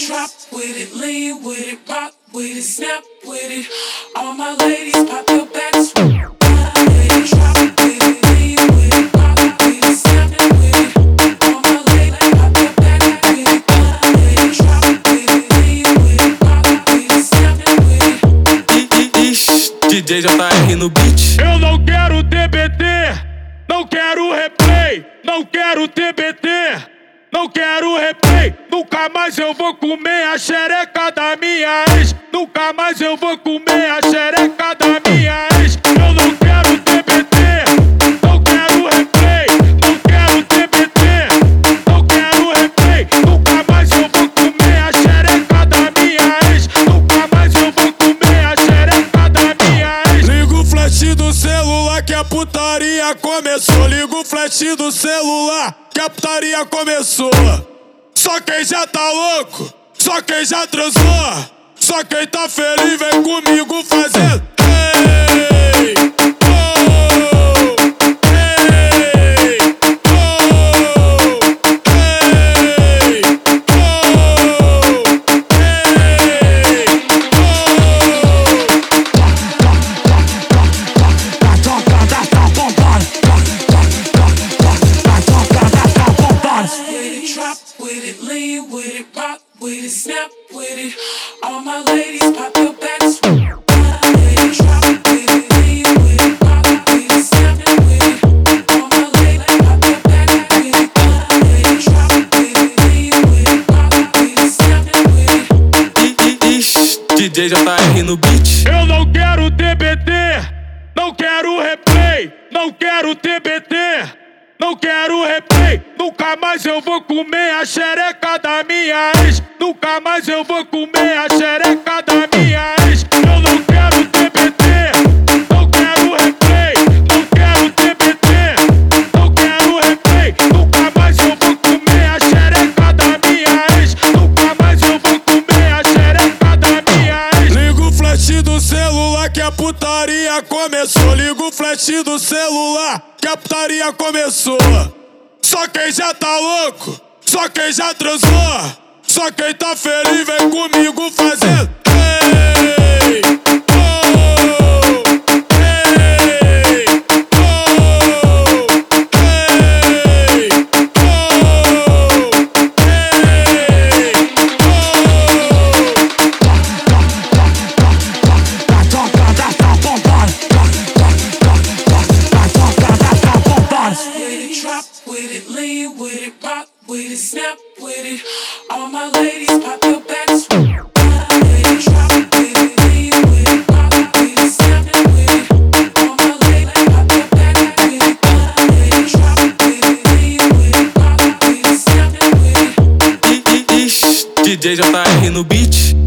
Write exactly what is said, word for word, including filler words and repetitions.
Drop with it, lean with it, rock with it, snap with it. All my ladies, pop your backs. Drop with it, lean with it, rock with it, snap with it. All my ladies, pop your backs with it. Drop with it, lean with it, rock with it, snap with it. Ixi, D J J R no beat. Eu não quero T B T, não quero replay, não quero T B T. Não quero replay, nunca mais eu vou comer a xereca da minha ex. Nunca mais eu vou comer a xereca da minha ex. Eu não quero T B T, não quero replay, não quero T B T, não quero replay. Nunca mais eu vou comer a xereca da minha ex. Nunca mais eu vou comer a xereca da minha ex. Liga o flash do celular que a putaria começou. Liga o flash do celular que a putaria começou. Só quem já tá louco, só quem já transou, só quem tá feliz vem comigo fazendo. Hey, oh, hey, oh, hey, oh, Drop with it, lean with it, rock with it, snap with it. All my ladies, pop your backs. Drop with it, lean with it, rock with it, snap with it. All my ladies, pop your backs with it. Drop with it, lean with it, rock with it, snap with it. Ixi, D J J R no beat. Eu não quero T B T, não quero replay, não quero T B T, não quero replay. Nunca mais eu vou comer a xereca da minha ex. Nunca mais eu vou comer a xereca da minha ex. Eu não quero T B T, não quero replay, não quero T B T, não quero replay. Nunca mais eu vou comer a xereca da minha ex. Nunca mais eu vou comer a xereca da minha ex. Liga o flash do celular que a putaria começou. Liga o flash do celular que a putaria começou. Só quem já tá louco, só quem já transou, só quem tá feliz vem comigo fazendo. Hey, oh, hey, oh, hey, oh, hey, Drop with it, lean with it, rock with it, snap with it. All my ladies, pop your backs. Drop with it, lean with it, rock with it, snap with it. All my ladies, pop your backs with it. Drop with it, lean with it, rock with it, snap with it. Ixi, D J J R no beat.